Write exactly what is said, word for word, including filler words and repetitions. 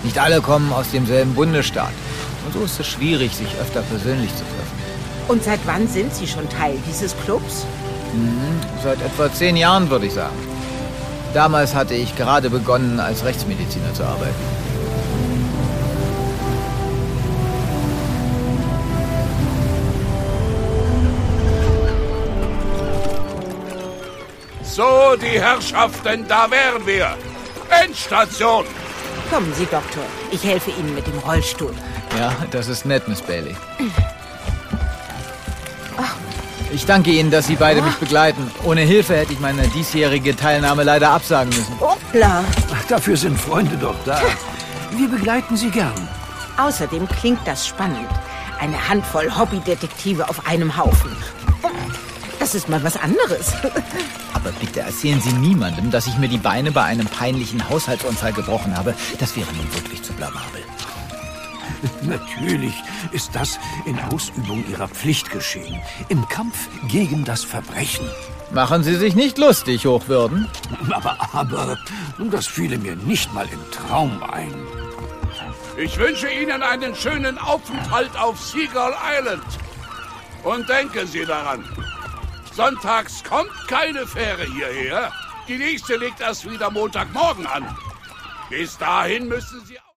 Nicht alle kommen aus demselben Bundesstaat. Und so ist es schwierig, sich öfter persönlich zu treffen. Und seit wann sind Sie schon Teil dieses Clubs? Mhm, seit etwa zehn Jahren, würde ich sagen. Damals hatte ich gerade begonnen, als Rechtsmediziner zu arbeiten. So, die Herrschaften, da wären wir. Endstation. Kommen Sie, Doktor. Ich helfe Ihnen mit dem Rollstuhl. Ja, das ist nett, Miss Bailey. Ich danke Ihnen, dass Sie beide mich begleiten. Ohne Hilfe hätte ich meine diesjährige Teilnahme leider absagen müssen. Hoppla. Ach, dafür sind Freunde doch da. Wir begleiten Sie gern. Außerdem klingt das spannend. Eine Handvoll Hobbydetektive auf einem Haufen. Das ist mal was anderes. Aber bitte erzählen Sie niemandem, dass ich mir die Beine bei einem peinlichen Haushaltsunfall gebrochen habe. Das wäre nun wirklich zu blamabel. Natürlich ist das in Ausübung Ihrer Pflicht geschehen. Im Kampf gegen das Verbrechen. Machen Sie sich nicht lustig, Hochwürden. Aber, aber, das fiele mir nicht mal im Traum ein. Ich wünsche Ihnen einen schönen Aufenthalt auf Seagull Island. Und denken Sie daran, sonntags kommt keine Fähre hierher. Die nächste legt erst wieder Montagmorgen an. Bis dahin müssen Sie...